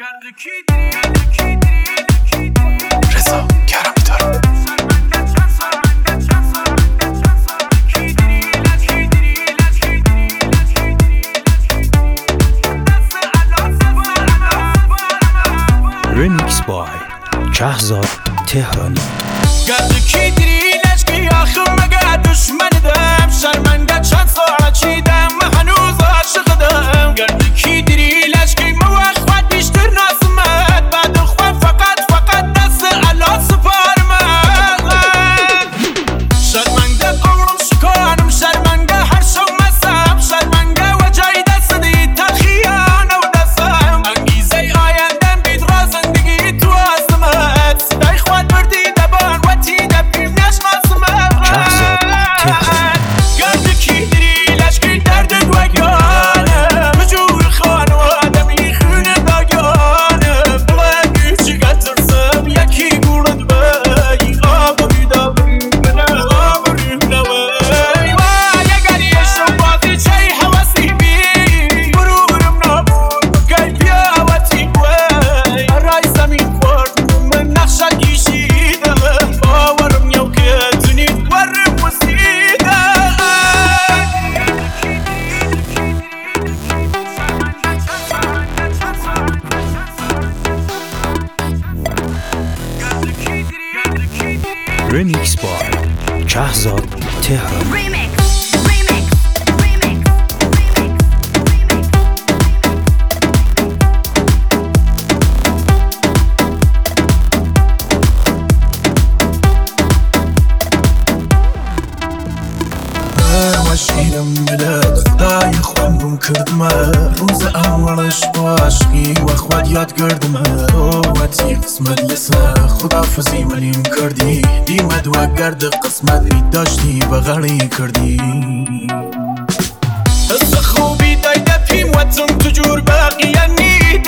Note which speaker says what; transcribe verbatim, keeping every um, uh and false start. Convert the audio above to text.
Speaker 1: رضا کرمی دارم.
Speaker 2: Remix by شهزاد تهرانی.
Speaker 3: گرد کی دیری لشکی آخر مگه دشمن دم شرمنده چند ساعت چیدم و هنوز عاشقدم. گرد کی دیری لشکی موقع خود بیشتر ناسمت بعد خود فقط فقط دست علا سپارمت. شرمنده عمرم شکانم شرمنده هر شو مسم شرمنده و جای دست دی تلخیانه و دستم انگیزه آیندم بید را زندگی تو عظمت صدای خود بردی دبان و تی دبیم نشناسمت. گرد کی دیری لشکی درد دوگانه بجور خانواده می خونه داگانه بلگی چیگه ترسم یکی گورد بی آب بیدا بینه آب رینه بی وای اگر یه شو بازی چای حواسی بی برورم نابود بگی بیا و تی وی رای زمین خورد من نقشه کشیدم باورم نیو که تونید ورم وسیده.
Speaker 2: Remix by شهزاد تهرانی.
Speaker 4: Remix, remix, remix, remix,
Speaker 3: وشيلم بلاد خداي خوانم كردمه روز اولش عاشقی و خود یاد کردمه وقتی قسمت لسه خدافزی ولیم کردی دیمد و گرد قسمت بی داشتی بغلی کردی. حس خوبی دایده پیم و تم تجور باقی نید